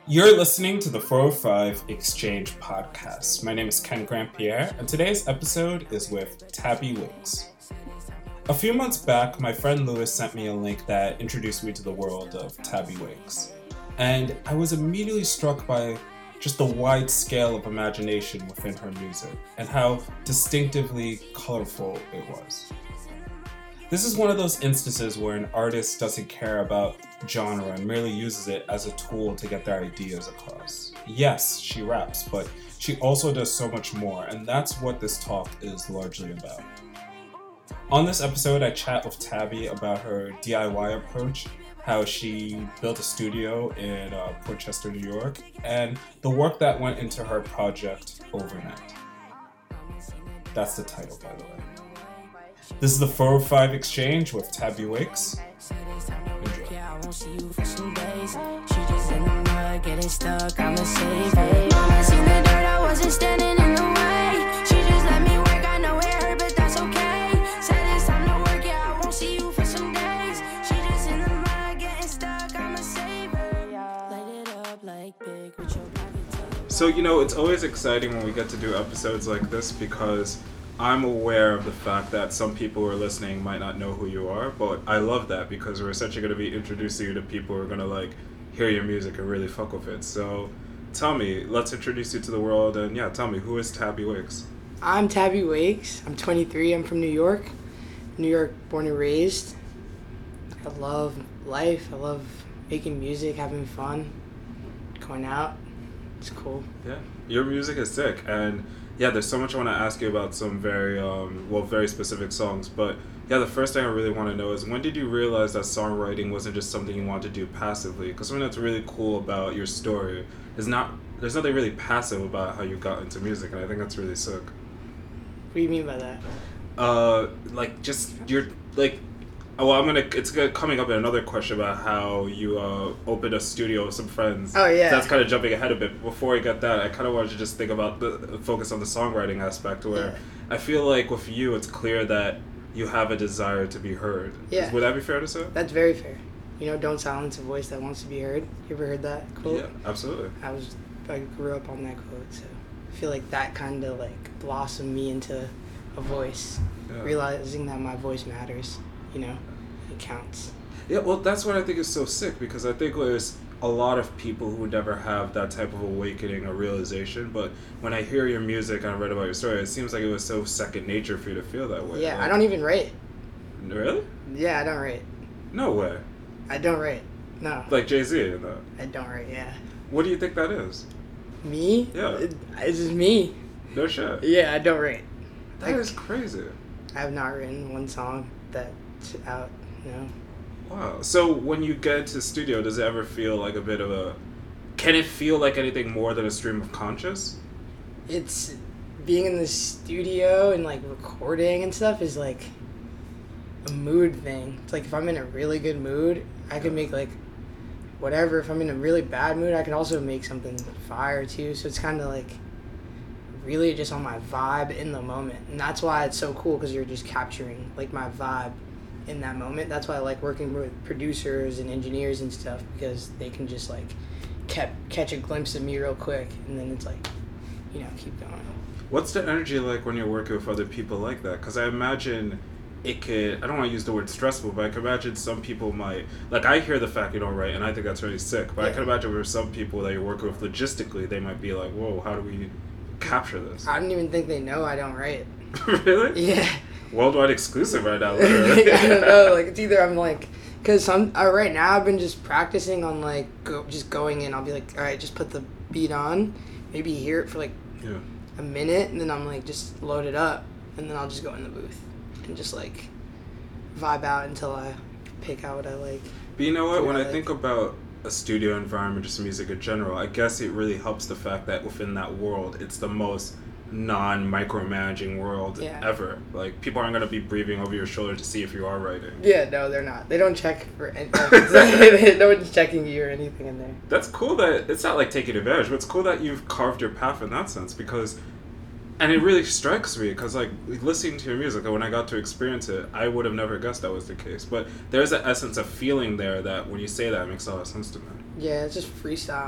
You're listening to the 405 Exchange podcast. My name is Ken Grandpierre, and today's episode is with Tabby Wicks. A few months back, my friend Lewis sent me a link that introduced me to the world of Tabby Wicks, and I was immediately struck by just the wide scale of imagination within her music and how distinctively colorful it was. This is one of those instances where an artist doesn't care about genre and merely uses it as a tool to get their ideas across. Yes, she raps, but she also does so much more, and that's what this talk is largely about. On this episode, I chat with Tabby about her DIY approach, how she built a studio in Portchester, New York, and the work that went into her project Overnight. That's the title, by the way. This is the 405 Exchange with Tabby Wicks. So, it's always exciting when we get to do episodes like this because I'm aware of the fact that some people who are listening might not know who you are, but I love that because we're essentially going to be introducing you to people who are going to hear your music and really fuck with it. So tell me, let's introduce you to the world, and tell me, who is Tabby Wicks? I'm Tabby Wicks. I'm 23. I'm from New York. New York, born and raised. I love life. I love making music, having fun, going out. It's cool. Yeah, your music is sick, and there's so much I want to ask you about some very specific songs. But the first thing I really want to know is, when did you realize that songwriting wasn't just something you wanted to do passively? Because something that's really cool about your story is there's nothing really passive about how you got into music, and I think that's really sick. What do you mean by that? It's coming up in another question about how you opened a studio with some friends. Oh, yeah. That's kind of jumping ahead a bit. Before we get that, I kind of wanted to just think about the focus on the songwriting aspect, where I feel like with you, it's clear that you have a desire to be heard. Yeah. Would that be fair to say? That's very fair. Don't silence a voice that wants to be heard. You ever heard that quote? Yeah, absolutely. I grew up on that quote, so I feel like that kind of blossomed me into a voice, realizing that my voice matters. It counts. Yeah, well, that's what I think is so sick, because I think there's a lot of people who never have that type of awakening or realization, but when I hear your music and I read about your story, it seems like it was so second nature for you to feel that way. Yeah, I don't even write. Really? Yeah, I don't write. No way. I don't write. No. Like Jay-Z, though? I don't write, yeah. What do you think that is? Me? Yeah. It's just me. No shit. Yeah, I don't write. That is crazy. I have not written one song that's out, Wow. So when you get into the studio, does it ever feel like a bit of a... Can it feel like anything more than a stream of conscious? It's... Being in the studio and, recording and stuff is, a mood thing. It's if I'm in a really good mood, I can make, whatever. If I'm in a really bad mood, I can also make something fire, too. So it's kind of, really just on my vibe in the moment. And that's why it's so cool, because you're just capturing, my vibe in that moment. That's why I like working with producers and engineers and stuff, because they can just catch a glimpse of me real quick, and then it's keep going. What's the energy like when you're working with other people like that? Because I imagine it could, I don't want to use the word stressful, but I can imagine some people might, I hear the fact you don't write, and I think that's really sick, but I can imagine there are some people that you're working with logistically, they might be like, whoa, how do we capture this? I don't even think they know I don't write. Really? Yeah. Worldwide exclusive right now, literally. I don't know, it's either I'm because right now I've been just practicing on just going in. I'll be all right, just put the beat on, maybe hear it for a minute, and then I'm just load it up, and then I'll just go in the booth and just vibe out until I pick out what I like. But you know what, when I think about a studio environment, just music in general, I guess it really helps the fact that within that world, it's the most non-micromanaging world ever. People aren't going to be breathing over your shoulder to see if you are writing. Yeah, no, they're not. They don't check for anything. No one's checking you or anything in there. That's cool that, it's not taking advantage, but it's cool that you've carved your path in that sense, because And it really strikes me because, like, listening to your music, when I got to experience it, I would have never guessed that was the case. But there's an essence of feeling there that when you say that, it makes a lot of sense to me. Yeah, it's just freestyle.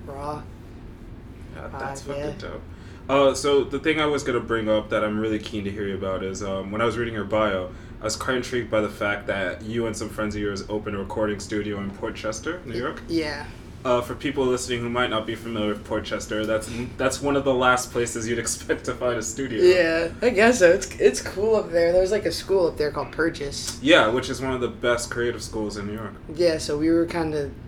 raw. Yeah, that's Yeah. fucking dope. So the thing I was gonna bring up that I'm really keen to hear you about is when I was reading your bio, I was quite intrigued by the fact that you and some friends of yours opened a recording studio in Port Chester, New York. Yeah. For people listening who might not be familiar with Port Chester, that's one of the last places you'd expect to find a studio. Yeah, I guess so. It's cool up there. There's like a school up there called Purchase. Yeah, which is one of the best creative schools in New York. Yeah, so we were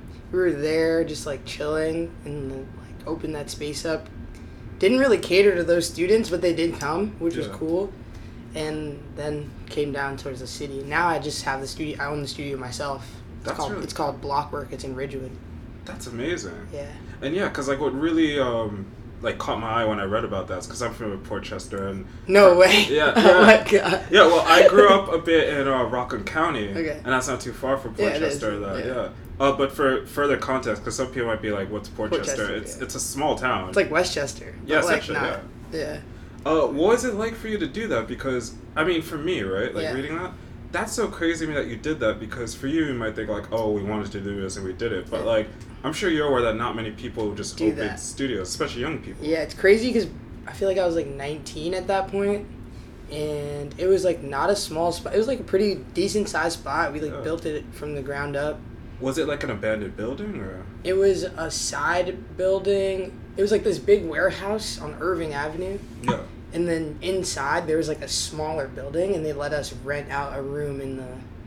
there just like chilling and like opened that space up. Didn't really cater to those students, but they did come, which was cool. And then came down towards the city. Now I just have the studio. I own the studio myself. It's called Blockwork. It's in Ridgewood. That's amazing. Yeah. And yeah, because like what really like caught my eye when I read about that is because I'm familiar with Port Chester and no way. Yeah. Oh my god. Yeah, well, I grew up a bit in Rockland County, okay. And that's not too far from Port Chester. But for further context, because some people might be like, "What's Port Chester?" It's a small town. It's like Westchester. Yeah, like, essentially. Yeah. What was it like for you to do that? Because I mean, for me, right, like reading that. That's so crazy to me that you did that, because for you might think like, oh, we wanted to do this and we did it, but like I'm sure you're aware that not many people just open studios, especially young people. Yeah, it's crazy because I feel like I was like 19 at that point, and it was like not a small spot. It was like a pretty decent sized spot. We like built it from the ground up. Was it like an abandoned building or? It was a side building. It was like this big warehouse on Irving Avenue. Yeah. And then inside there was like a smaller building, and they let us rent out a room in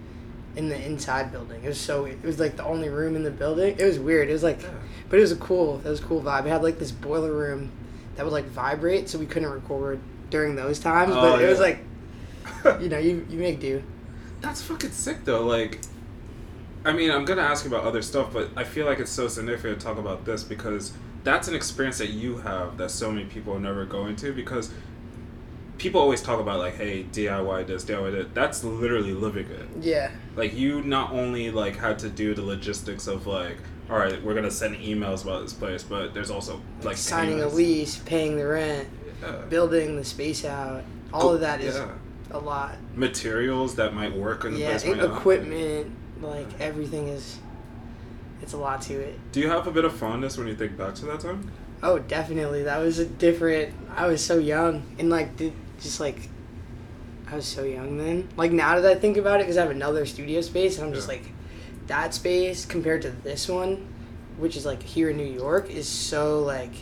the inside building. It was like the only room in the building. It was weird. It was like, but it was a cool vibe. It had like this boiler room that would like vibrate, so we couldn't record during those times. But it was like, you make do. That's fucking sick though. Like, I mean, I'm gonna ask you about other stuff, but I feel like it's so significant to talk about this because that's an experience that you have that so many people are never going to, because people always talk about like, hey, DIY this, DIY that. That's literally living it. Yeah. Like, you not only like had to do the logistics of like, all right, we're gonna send emails about this place, but there's also like signing payments. a lease, paying the rent, building the space out. All of that is a lot. Materials that might work in the place. Yeah, equipment, like everything is. It's a lot to it. Do you have a bit of fondness when you think back to that time? Oh, definitely. That was I was so young, and like I was so young then. Like, now that I think about it, because I have another studio space, and I'm just like, that space compared to this one, which is like here in New York, is so like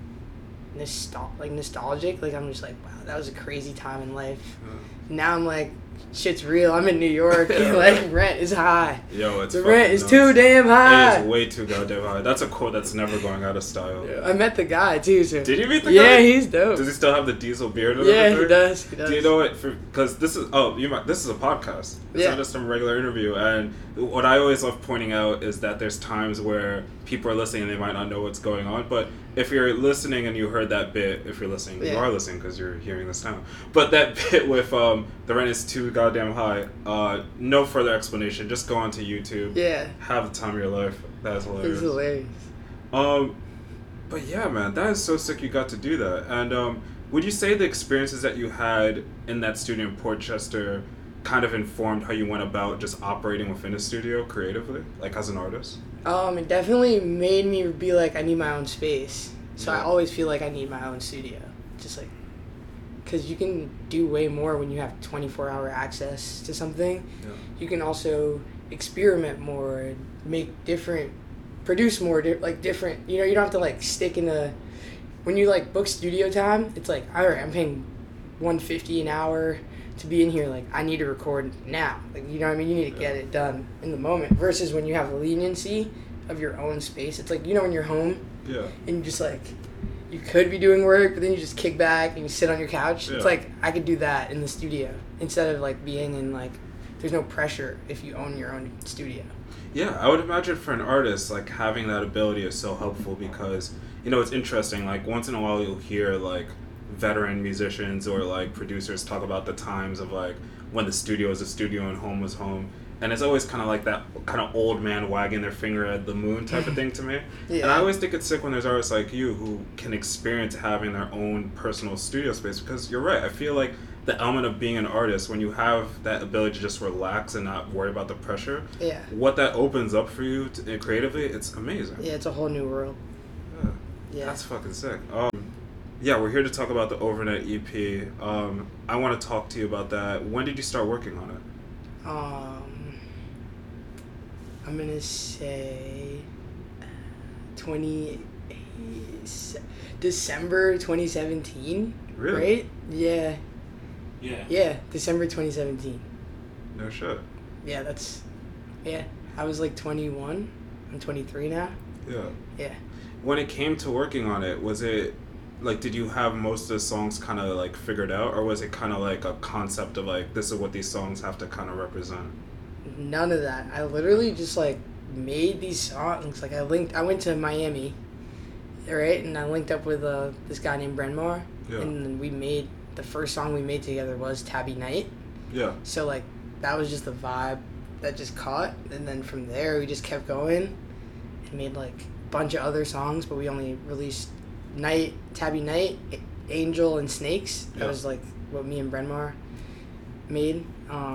nostalgic. Like, I'm just like, wow, that was a crazy time in life. Now I'm like, shit's real. I'm in New York. Like, rent is high. Yo, it's the rent is too damn high. It is way too goddamn high. That's a quote that's never going out of style. Yeah, I met the guy too. So. Did you meet the guy? Yeah, he's dope. Does he still have the diesel beard? Yeah, he does. Do you know it? Because this is this is a podcast. It's not just a regular interview. And what I always love pointing out is that there's times where people are listening and they might not know what's going on, but if you're listening and you heard that bit, if you're listening, you are listening because you're hearing this now. But that bit with the rent is too goddamn high, no further explanation. Just go onto YouTube. Yeah. Have the time of your life. That is hilarious. It's hilarious. But yeah, man, that is so sick you got to do that. And would you say the experiences that you had in that studio in Port Chester kind of informed how you went about just operating within a studio creatively, like as an artist? It definitely made me be like, I need my own space. So I always feel like I need my own studio. Just like, because you can do way more when you have 24-hour access to something. Yeah. You can also experiment more, produce more, different, you don't have to like stick in when you like book studio time, it's like, all right, I'm paying $150 an hour to be in here, like, I need to record now. Like, you know what I mean? You need to get it done in the moment. Versus when you have the leniency of your own space. It's like, when you're home, and you just like, you could be doing work, but then you just kick back and you sit on your couch. Yeah. It's like, I could do that in the studio instead of like being in like, there's no pressure if you own your own studio. Yeah, I would imagine for an artist, like, having that ability is so helpful because, it's interesting. Like, once in a while you'll hear like veteran musicians or like producers talk about the times of like when the studio was a studio and home was home, and it's always kind of like that kind of old man wagging their finger at the moon type of thing to me. And I always think it's sick when there's artists like you who can experience having their own personal studio space, because you're right, I feel like the element of being an artist, when you have that ability to just relax and not worry about the pressure, what that opens up for you creatively, it's amazing. Yeah, it's a whole new world. Yeah. Yeah. That's fucking sick. Yeah, we're here to talk about the Overnight EP. I want to talk to you about that. When did you start working on it? I'm gonna say 20 December 2017. Really? Right? Yeah. Yeah. Yeah, December 2017. No shit. Yeah, I was like 21. I'm 23 now. Yeah. Yeah. When it came to working on it, was it like, did you have most of the songs kind of like figured out, or was it kind of like a concept of like, this is what these songs have to kind of represent? None of that. I literally just like made these songs. Like I went to Miami, right, and I linked up with this guy named Brenmar, Yeah. and then we made the first song we made together was Tabby Night. Yeah. So like that was just the vibe that just caught, and then from there we just kept going and made like a bunch of other songs, but we only released Tabby Night, Angel, and Snakes. That was like what me and Brenmar made.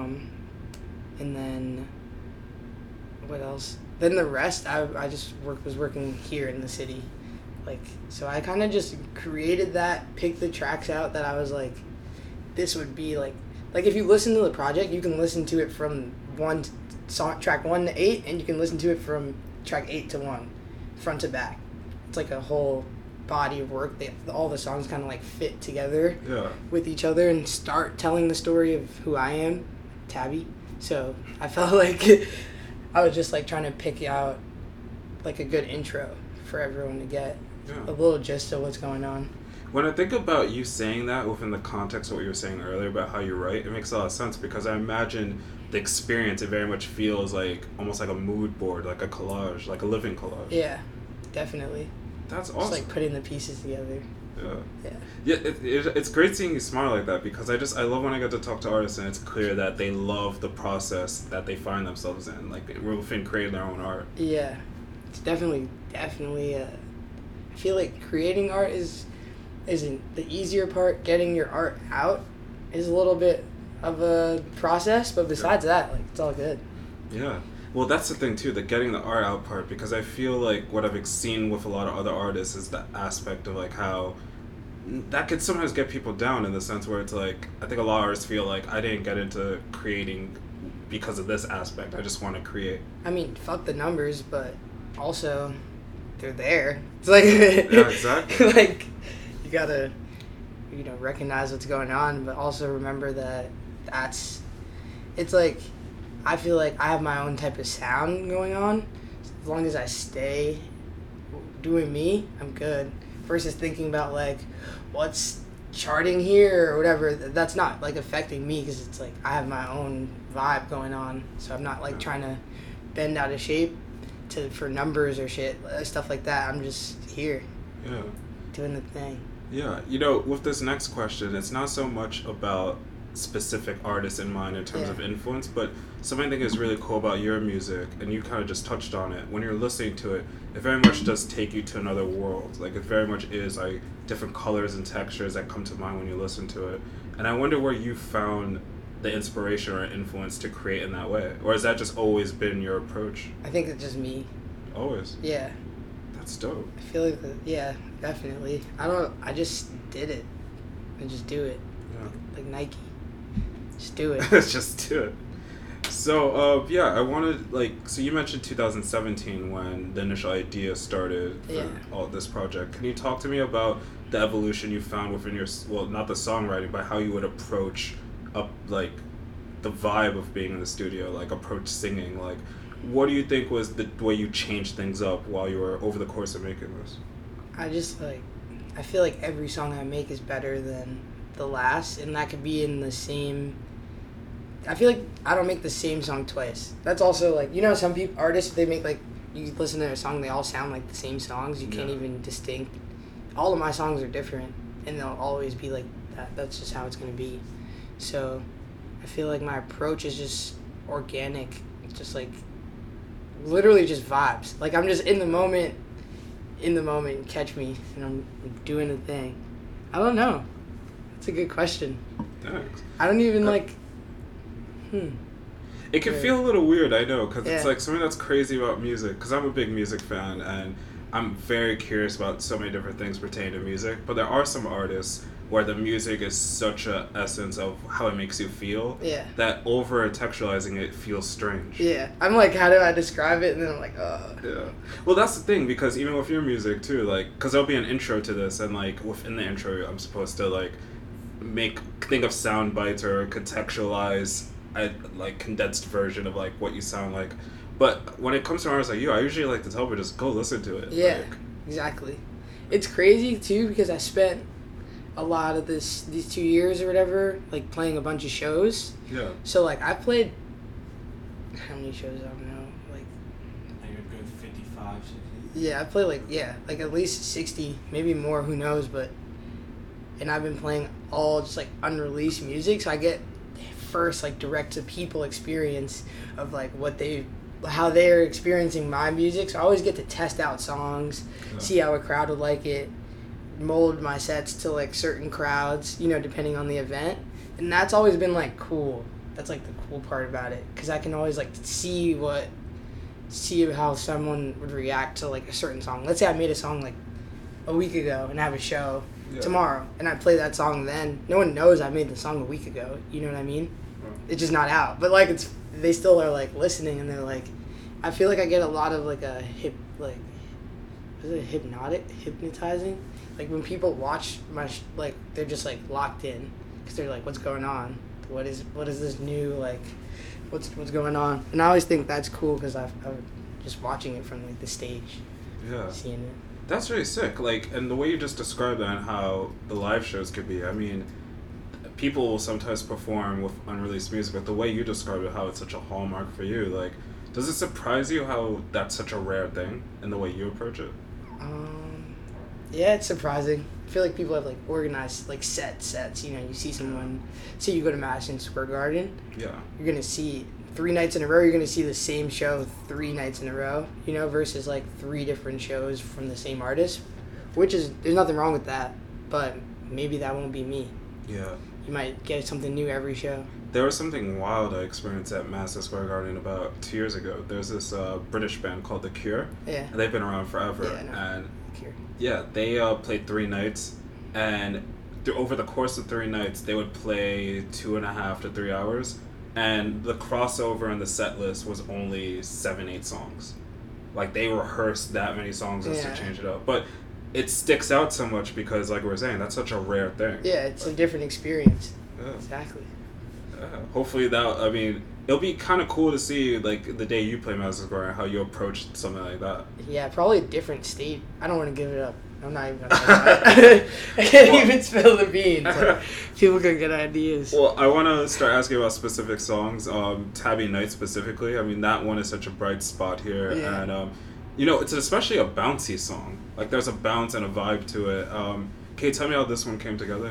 And then what else? Then the rest I just was working here in the city. Like, so I kind of just created that, picked the tracks out that I was like, this would be like if you listen to the project, you can listen to it from track 1 to 8, and you can listen to it from track 8 to 1, front to back. It's like a whole body of work. All the songs kind of like fit together with each other and start telling the story of who I am, Tabby. So I felt like I was just like trying to pick out like a good intro for everyone to get a little gist of what's going on. When I think about you saying that within the context of what you were saying earlier about how you write, it makes a lot of sense, because I imagine the experience, it very much feels like almost like a mood board, like a collage, like a living collage. Yeah, definitely. That's awesome. Just like putting the pieces together. Yeah, it's great seeing you smile like that, because I love when I get to talk to artists and it's clear that they love the process that they find themselves in, like within creating their own art. Yeah, it's definitely I feel like creating art isn't the easier part. Getting your art out is a little bit of a process, but besides that, like, it's all good. Yeah. Well, that's the thing too, the getting the art out part, because I feel like what I've seen with a lot of other artists is the aspect of like how that could sometimes get people down, in the sense where it's like, I think a lot of artists feel like, I didn't get into creating because of this aspect, I just want to create. I mean, fuck the numbers, but also they're there. It's like yeah, exactly. Like, you gotta recognize what's going on, but also remember that it's like, I feel like I have my own type of sound going on. As long as I stay doing me, I'm good. Versus thinking about like what's charting here or whatever. That's not like affecting me, because it's like I have my own vibe going on. So I'm not like trying to bend out of shape for numbers or shit, stuff like that. I'm just here. Yeah. Doing the thing. Yeah. With this next question, it's not so much about specific artists in mind in terms of influence, but something I think is really cool about your music, and you kind of just touched on it, when you're listening to it, it very much does take you to another world. Like, it very much is like different colors and textures that come to mind when you listen to it. And I wonder where you found the inspiration or influence to create in that way, or has that just always been your approach? I think it's just me. Always? Yeah. That's dope. I feel like definitely. I just did it. I just do it. Yeah. Like Nike. Just do it. Just do it. So, I wanted, so you mentioned 2017 when the initial idea started for all this project. Can you talk to me about the evolution you found within your, well, not the songwriting, but how you would approach the vibe of being in the studio, like approach singing? Like, what do you think was the way you changed things up while you were over the course of making this? I feel like every song I make is better than the last, and that could be in the same. I feel like I don't make the same song twice. That's also like, some artists, they make like, you listen to their song, they all sound like the same songs. You can't even distinct. All of my songs are different, and they'll always be like that. That's just how it's gonna be. So I feel like my approach is just organic, just like literally just vibes. Like, I'm just in the moment, catch me, and I'm doing the thing. I don't know. That's a good question. Thanks. I don't even It can feel a little weird, I know, because it's like something that's crazy about music, because I'm a big music fan, and I'm very curious about so many different things pertaining to music, but there are some artists where the music is such a essence of how it makes you feel Yeah. that over textualizing it feels strange. Yeah. I'm like, how do I describe it? And then I'm like, Yeah. Well, that's the thing, because even with your music too, like, because there'll be an intro to this, and like within the intro, I'm supposed to like think of sound bites or contextualize a like condensed version of like what you sound like. But when it comes to artists like you, I usually like to tell people just go listen to it. Yeah, Like, exactly. It's crazy too because I spent a lot of these 2 years or whatever like playing a bunch of shows. yeah. So like I played how many shows I don't know like Like a good 55, 60. yeah I played like at least 60 maybe more, who knows, but and I've been playing all just like unreleased music, so I get first like direct to people experience of like how they're experiencing my music. So I always get to test out songs, Yeah. see how a crowd would like it, mold my sets to like certain crowds, you know, depending on the event. And that's always been like cool. That's like the cool part about it, because I can always like see how someone would react to like a certain song. Let's say I made a song like a week ago and I have a show Yeah. tomorrow and I play that song then. No one knows I made the song a week ago. You know what I mean? It's just not out. But like they still are like listening, and they're like, I feel like I get a lot of like a hypnotizing. Like when people watch my like they're just like locked in because they're like, what's going on? What is this new like? What's going on? And I always think that's cool because I'm just watching it from like the stage, Yeah. seeing it. That's really sick. Like, and the way you just described that and how the live shows could be, I mean, people will sometimes perform with unreleased music, but the way you described it, how it's such a hallmark for you, like, does it surprise you how that's such a rare thing in the way you approach it? Yeah, it's surprising. I feel like people have like organized like sets. You know, you see someone, say you go to Madison Square Garden, Yeah. you're gonna see 3 nights in a row. You're gonna see the same show 3 nights in a row. You know, versus like 3 different shows from the same artist, which is there's nothing wrong with that. But maybe that won't be me. Yeah. You might get something new every show. There was something wild I experienced at Madison Square Garden about 2 years ago. There's this British band called The Cure. Yeah. And they've been around forever. Yeah, I know. And Here. yeah, they played 3 nights, and over the course of 3 nights, they would play 2.5 to 3 hours, and the crossover in the set list was only 7-8 songs. Like, they rehearsed that many songs just Yeah. to change it up. But it sticks out so much because, like we were saying, that's such a rare thing. Yeah, it's a different experience. Yeah. Exactly. Hopefully it'll be kind of cool to see, like, the day you play Madison Square, how you approach something like that. Yeah, probably a different state. I don't want to give it up. I'm not even gonna talk about it. I can't even spill the beans. Like, people can get ideas. Well, I want to start asking about specific songs. Tabby Night specifically. I mean, that one is such a bright spot here, Yeah. and it's especially a bouncy song. Like, there's a bounce and a vibe to it. Can you tell me how this one came together?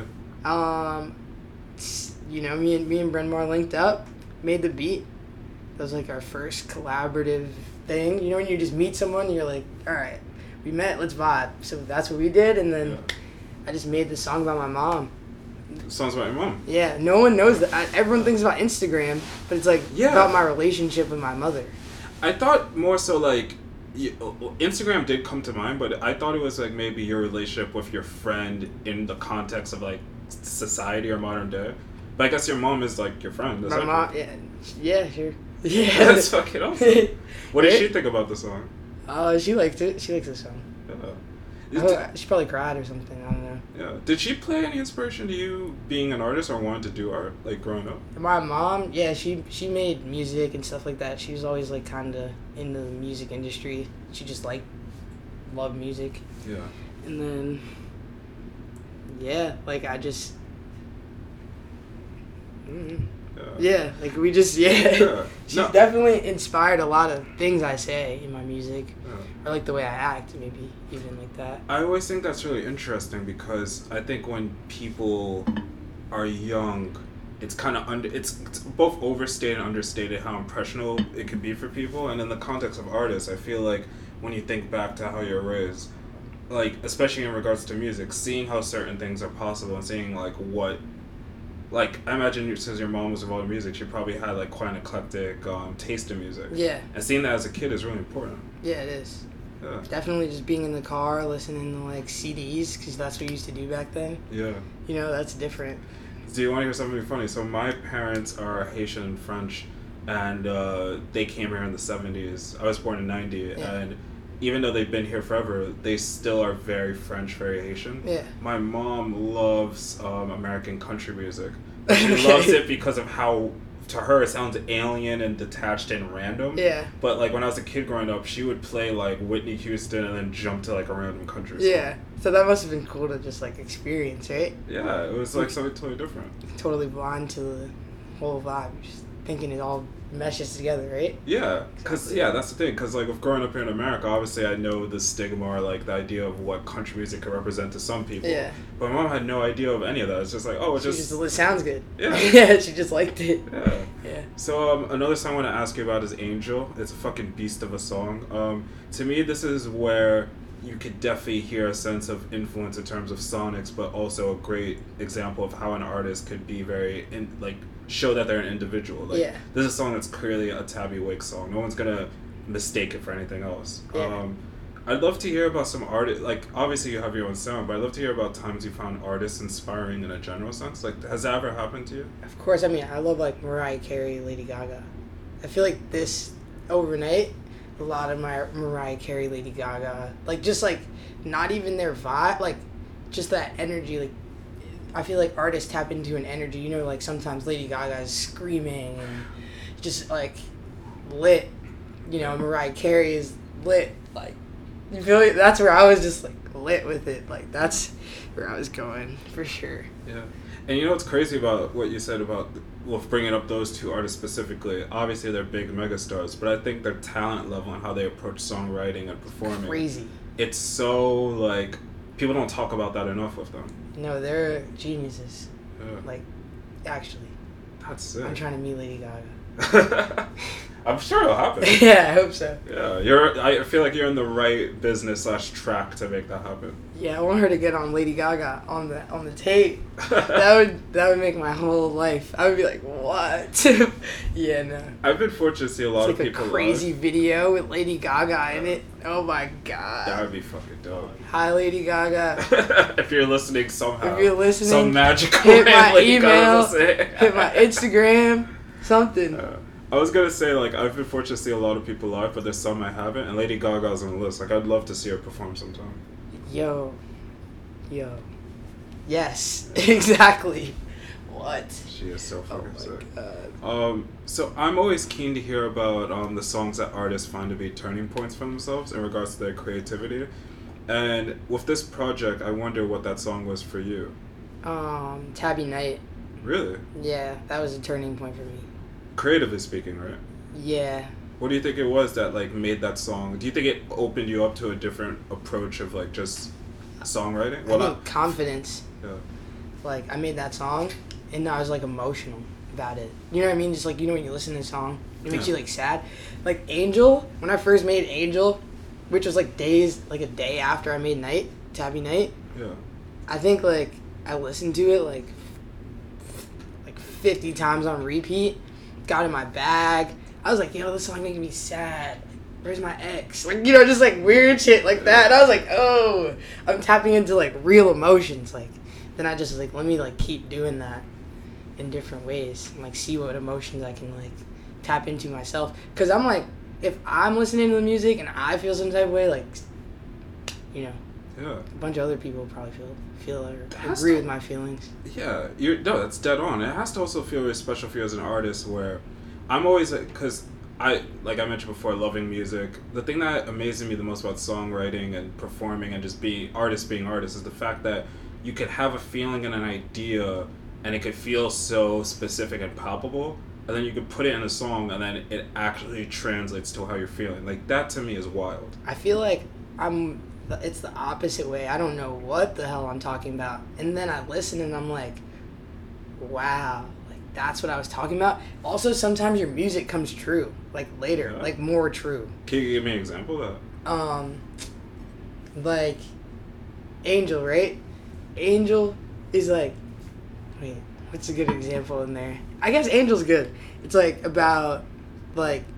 You know, me and Bryn Mawr linked up, made the beat. That was like our first collaborative thing. You know, when you just meet someone, you're like, all right, we met, let's vibe. So that's what we did, and then I just made the song about my mom. Songs about your mom. Yeah, no one knows that. Everyone thinks about Instagram, but it's like about my relationship with my mother. I thought more so like Instagram did come to mind, but I thought it was like maybe your relationship with your friend in the context of like society or modern day. But I guess your mom is like your friend. My mom, yeah, sure. Yeah. That's fucking awesome. What did she think about the song? She liked it. She likes the song. She probably cried or something. I don't know. Yeah. Did she play any inspiration to you being an artist or wanting to do art, like, growing up? My mom, yeah, she made music and stuff like that. She was always, like, kind of in the music industry. She just, like, loved music. Yeah. And then, yeah, like, I just... Yeah, like, we just, Yeah. She's No. definitely inspired a lot of things I say in my music. Yeah. Or, like, the way I act, maybe, even like that. I always think that's really interesting because I think when people are young, it's kind of it's both overstated and understated how impressionable it can be for people. And in the context of artists, I feel like when you think back to how you're raised, like, especially in regards to music, seeing how certain things are possible and seeing, like, what... Like, I imagine since your mom was involved in music, she probably had, like, quite an eclectic taste in music. Yeah. And seeing that as a kid is really important. Yeah, it is. Yeah. Definitely just being in the car, listening to like CDs, because that's what we used to do back then. Yeah. You know, that's different. Do you want to hear something funny? So my parents are Haitian and French, and they came here in the 70s. I was born in 90, and even though they've been here forever, they still are very French, very Haitian. Yeah. My mom loves American country music. She loves it because of how, to her, it sounds alien and detached and random. Yeah. But like when I was a kid growing up, she would play like Whitney Houston and then jump to like a random country song. Yeah. So that must have been cool to just like experience, right? Yeah, it was like something totally different. Totally blind to the whole vibe. Just thinking it all meshes together, right? Yeah, because that's the thing. Because like with growing up here in America, obviously I know the stigma or like the idea of what country music can represent to some people. Yeah. But my mom had no idea of any of that. It's just like, oh, it It sounds good. Yeah. Yeah, she just liked it. Yeah. Yeah. So another song I want to ask you about is Angel. It's a fucking beast of a song. To me, this is where you could definitely hear a sense of influence in terms of sonics, but also a great example of how an artist could be show that they're an individual. Like, Yeah. This is a song that's clearly a Tabby Wake song. No one's gonna mistake it for anything else. Yeah. I'd love to hear about some artists. Like, obviously you have your own sound, but I'd love to hear about times you found artists inspiring in a general sense. Like, has that ever happened to you? Of course, I mean, I love like Mariah Carey, Lady Gaga. I feel like this overnight, a lot of my Mariah Carey, Lady Gaga, like just like not even their vibe, like just that energy. Like I feel like artists tap into an energy. You know, like sometimes Lady Gaga is screaming and just like lit. You know, Mariah Carey is lit. Like you feel like that's where I was just like lit with it. Like that's where I was going for sure. Yeah. And you know what's crazy about what you said about bringing up those two artists specifically? Obviously, they're big megastars, but I think their talent level and how they approach songwriting and performing, Crazy. It's so, like, people don't talk about that enough with them. No, they're geniuses. Yeah. Like, actually. That's sick. I'm trying to meet Lady Gaga. I'm sure it'll happen. Yeah, I hope so. Yeah, I feel like you're in the right business / track to make that happen. Yeah, I want her to get on Lady Gaga on the tape. that would make my whole life. I would be like, what? Yeah, no. I've been fortunate to see a lot of It's like people a crazy live. video with Lady Gaga in it. Oh my god. That would be fucking dope. Hi, Lady Gaga. If you're listening somehow. If you're listening, some magical hit way my Lady email, Gaga's will say. hit my Instagram, something. I was gonna say, like, I've been fortunate to see a lot of people live, but there's some I haven't, and Lady Gaga's on the list. Like, I'd love to see her perform sometime. Yo. Yes, exactly. What? She is so fucking sick. God. So I'm always keen to hear about the songs that artists find to be turning points for themselves in regards to their creativity. And with this project, I wonder what that song was for you. Tabby Night. Really? Yeah, that was a turning point for me. Creatively speaking, right? Yeah. What do you think it was that, like, made that song? Do you think it opened you up to a different approach of, like, just songwriting? I think confidence. Yeah. Like, I made that song, and I was, like, emotional about it. You know what I mean? Just, like, you know when you listen to a song, it makes you, like, sad. Like, Angel, when I first made Angel, which was, like, a day after I made Tabby Night. Yeah. I think, like, I listened to it, like 50 times on repeat. Got in my bag. I was like, yo, this song making me sad. Where's my ex? Like, you know, just like weird shit like that. And I was like, oh, I'm tapping into like real emotions. Like, then I just like, let me like keep doing that in different ways and like see what emotions I can like tap into myself. Cause I'm like, if I'm listening to the music and I feel some type of way, like, you know, Yeah. a bunch of other people probably feel or agree with my feelings. Yeah, that's dead on. It has to also feel really special for you as an artist, where I'm always, because like I mentioned before, loving music. The thing that amazes me the most about songwriting and performing and just being artists is the fact that you could have a feeling and an idea, and it could feel so specific and palpable, and then you could put it in a song, and then it actually translates to how you're feeling. Like, that to me is wild. I feel like it's the opposite way. I don't know what the hell I'm talking about. And then I listen and I'm like, wow, like that's what I was talking about. Also, sometimes your music comes true, like later, Yeah. like more true. Can you give me an example of that? Like Angel, right? Angel is like, wait, what's a good example in there? I guess Angel's good. It's like about like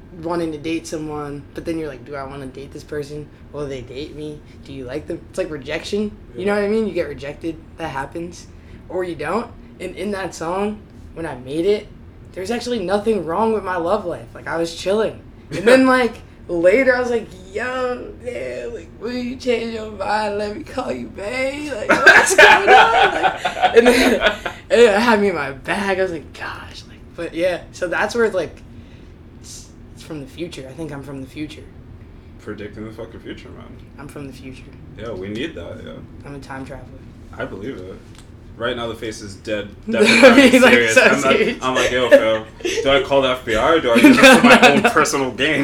wanting to date someone, but then you're like, do I want to date this person? Will they date me? Do you like them? It's like rejection. You know what I mean? You get rejected. That happens. Or you don't. And in that song, when I made it, there's actually nothing wrong with my love life. Like, I was chilling. And then, like, later I was like, yo, man, like, will you change your mind? Let me call you babe. Like, what's going on? Like, and then it had me in my bag. I was like, gosh. Like, but yeah, so that's where it's like, it's from the future. I think I'm from the future. Predicting the fucking future, man. I'm from the future. Yeah, we need that, yeah. I'm a time traveler. I believe it. Right now the face is dead. I Definitely mean, like, serious. so serious. I'm like, yo, Phil, do I call the FBI or do I use it for my own personal gain?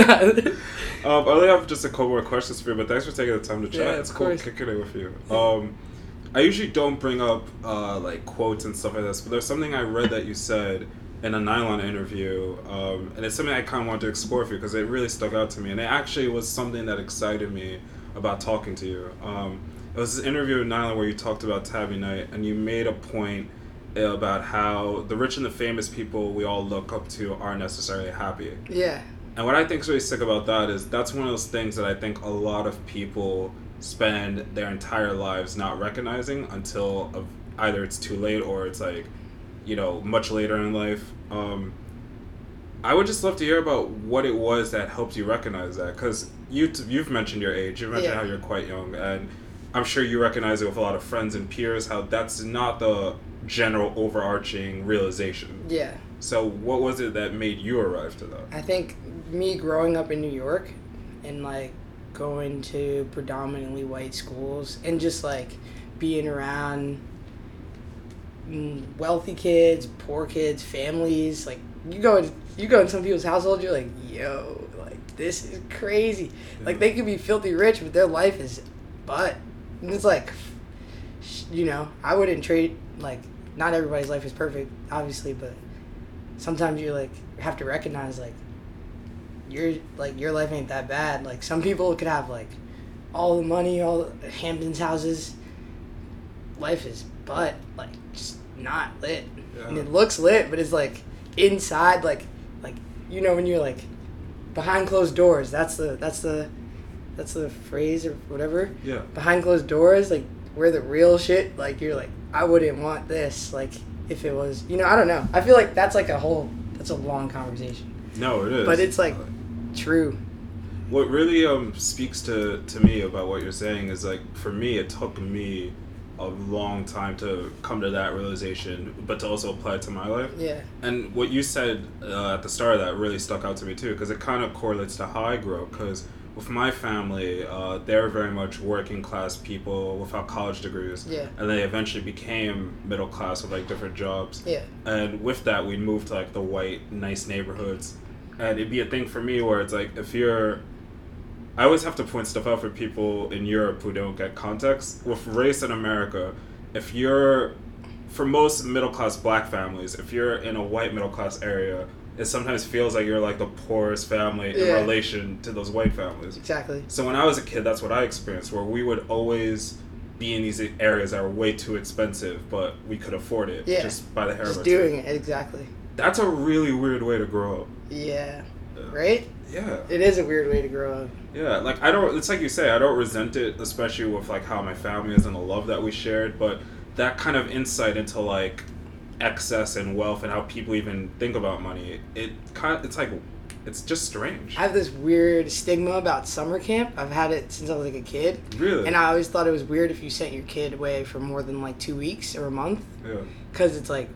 I only have just a couple more questions for you, but thanks for taking the time to chat. Yeah, It's cool kicking it with you. I usually don't bring up like quotes and stuff like this, but there's something I read that you said in a Nylon interview, and it's something I kind of wanted to explore for you because it really stuck out to me, and it actually was something that excited me about talking to you. It was this interview with Nylon where you talked about Tabby Knight, and you made a point about how the rich and the famous people we all look up to aren't necessarily happy. Yeah. And what I think is really sick about that is that's one of those things that I think a lot of people spend their entire lives not recognizing until either it's too late or it's like, you know, much later in life. I would just love to hear about what it was that helped you recognize that, because you've mentioned your age, you've mentioned how you're quite young, and I'm sure you recognize it with a lot of friends and peers, how that's not the general overarching realization. Yeah. So what was it that made you arrive to that? I think me growing up in New York and, like, going to predominantly white schools and just, like, being around wealthy kids, poor kids, families, like, you go in some people's households, you're like, yo, like, this is crazy. Yeah. Like, they could be filthy rich, but their life is butt. And it's like, you know, I wouldn't trade, like, not everybody's life is perfect, obviously, but sometimes you, like, have to recognize, like, your life ain't that bad. Like, some people could have, like, all the money, all the Hamptons houses. Life is butt, like, just not lit. Yeah. And it looks lit, but it's, like, inside, like, you know, when you're, like, behind closed doors, that's the phrase or whatever. Yeah. Behind closed doors, like, where the real shit, like, you're like, I wouldn't want this, like, if it was, you know, I don't know. I feel like that's, like, that's a long conversation. No, it is. But it's, like, true. What really speaks to me about what you're saying is, like, for me, it took me a long time to come to that realization, but to also apply it to my life. Yeah. And what you said at the start of that really stuck out to me, too, because it kind of correlates to how I grew up, because with my family, they're very much working class people without college degrees. Yeah. And they eventually became middle class with, like, different jobs. Yeah. And with that, we moved to, like, the white, nice neighborhoods. And it'd be a thing for me where it's like, I always have to point stuff out for people in Europe who don't get context. With race in America, for most middle-class black families, if you're in a white middle-class area, it sometimes feels like you're, like, the poorest family in relation to those white families. Exactly. So when I was a kid, that's what I experienced, where we would always be in these areas that were way too expensive, but we could afford it just by the hair of our doing it, exactly. That's a really weird way to grow up. Yeah. Right? Yeah. It is a weird way to grow up. Yeah, like, it's like you say, I don't resent it, especially with, like, how my family is and the love that we shared, but that kind of insight into, like, excess and wealth and how people even think about money, it's just strange. I have this weird stigma about summer camp. I've had it since I was, like, a kid. Really? And I always thought it was weird if you sent your kid away for more than, like, 2 weeks or a month. Yeah. Because it's like,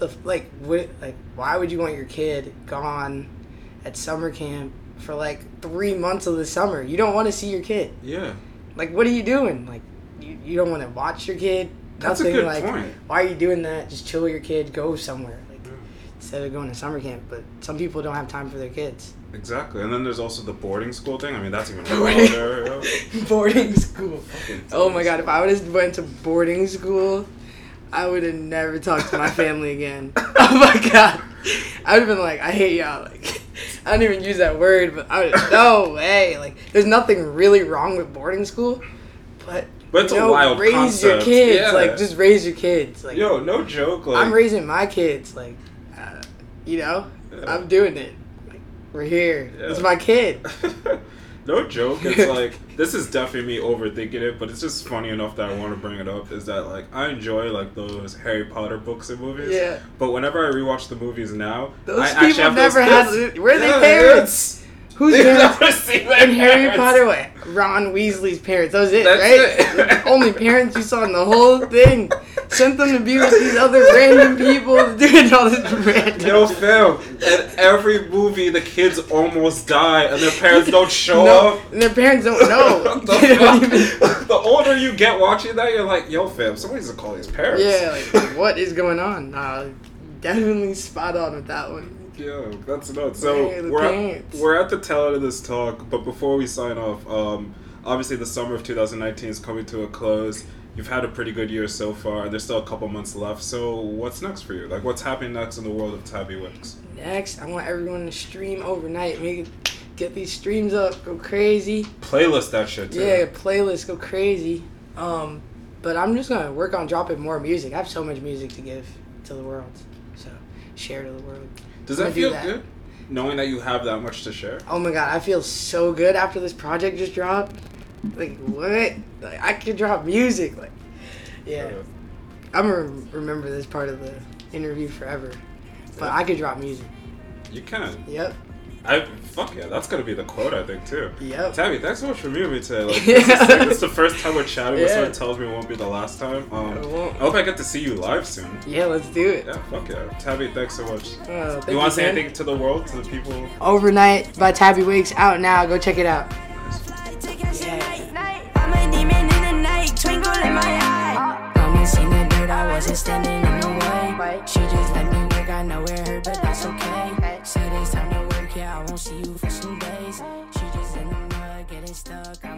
why would you want your kid gone at summer camp for, like, 3 months of the summer? You don't want to see your kid. Yeah. Like, what are you doing? Like, you don't want to watch your kid? That's a good point. Why are you doing that? Just chill with your kid, go somewhere. Like, instead of going to summer camp. But some people don't have time for their kids. Exactly. And then there's also the boarding school thing. I mean, that's even harder. Boarding school. Oh my God, if I would have went to boarding school, I would have never talked to my family again. Oh my God. I would have been like, I hate y'all. Like, I don't even use that word, but no way. Like, there's nothing really wrong with boarding school, but it's a wild raise concept. Your kids. Yeah. Like, just raise your kids. Like, yo, no joke. Like, I'm raising my kids. Like, I'm doing it. Like, we're here. Yeah. It's my kid. No joke. It's like, this is definitely me overthinking it, but it's just funny enough that I want to bring it up. Is that like I enjoy like those Harry Potter books and movies. Yeah. But whenever I rewatch the movies now, Those I people actually have never had. Where are their parents? Who's They've parents? never seen their In Harry parents. Potter, what? Ron Weasley's parents. That was it, That's right? it. Only parents you saw in the whole thing. Sent them to be with these other random people doing all this random. Yo, fam, in every movie, the kids almost die and their parents don't show No, up. and their parents don't know. The They don't fuck? even- The older you get watching that, you're like, yo, fam, somebody's gonna call these parents. Yeah, like, what is going on? Definitely spot on with that one. Yo, that's nuts. So Yeah, the we're parents. we're at the tail end of this talk, but before we sign off, obviously the summer of 2019 is coming to a close. You've had a pretty good year so far. There's still a couple months left. So what's next for you? Like, what's happening next in the world of Tabby Wicks? Next, I want everyone to stream overnight. Get these streams up, go crazy. Playlist that shit too. Yeah, playlist, go crazy. But I'm just gonna work on dropping more music. I have so much music to give to the world, so share to the world. Does I'm that gonna do feel good? Knowing that you have that much to share? Oh my god, I feel so good after this project just dropped. Like what? Like I could drop music. Like yeah, I'm gonna remember this part of the interview forever. But I could drop music. You can. Yep. Fuck yeah, that's gonna be the quote, I think, too. Yep. Tabby, thanks so much for meeting me today. Like, Yeah. this is the first time we're chatting, but Yeah. sort of tells me it won't be the last time. It won't. I hope I get to see you live soon. Yeah, let's do it. Yeah, fuck yeah. Tabby, thanks so much. Thank You want to say man. anything to the world, to the people? Overnight by Tabby Wakes out now. Go check it out. I'm a demon in the night, twinkle in my eye. Come and seen the dirt, I wasn't standing in the way. She just let me work, I know it hurt, but that's okay. Said it's time to work, yeah, I won't see you for some days. She just in the mud, getting stuck.